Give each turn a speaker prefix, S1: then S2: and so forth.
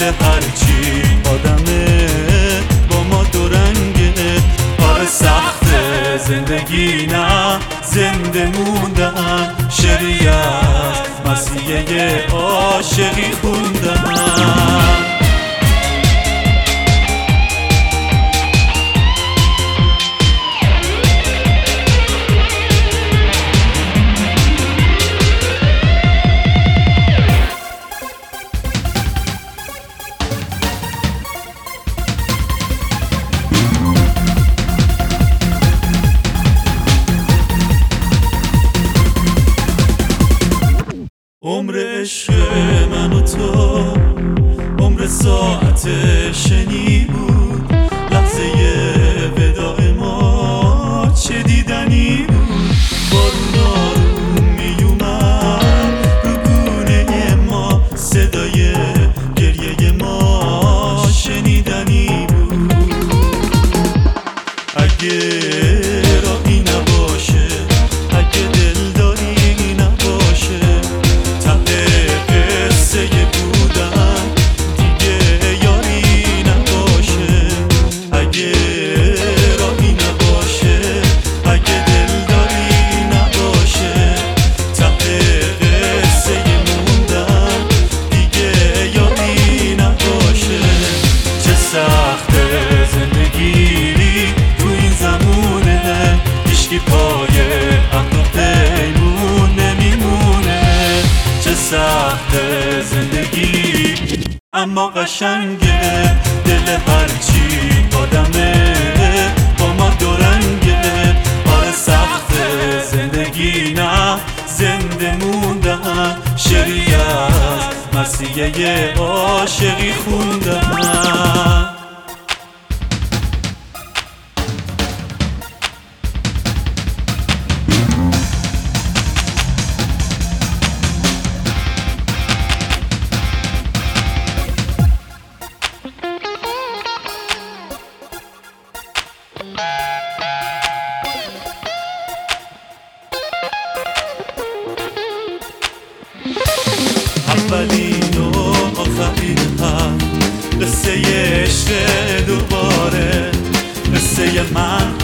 S1: هرچی آدمه با ما دو رنگه. آره سخته زندگی نه زنده موندن، شعری از مسیحه عاشقی خوندن. عمر عشق من و تو عمر ساعت شنی بود، لحظه وداع ما چه دیدنی بود. بارون آروم میومد رو گونه ما، صدای گریه ما شنیدنی بود. اگه راهی نباشه، اگه دلداری نباشه، بودن دیگه یاری نباشه. اگه راهی نباشه، اگه دلداری نباشه، ته قصه موندن دیگه یاری نباشه. چه سخته زندگی تو این زمونه، هیچکی پای عهد و پیمون نمیمونه. چه سخته زندگی اما قشنگه، دل هرچی آدمه با ما دو رنگه. آره سخته زندگی نه زنده موندن، شعری از مسیحه عاشقی خوندن. اولین و آخرین هم قصه عشق دوباره، قصه من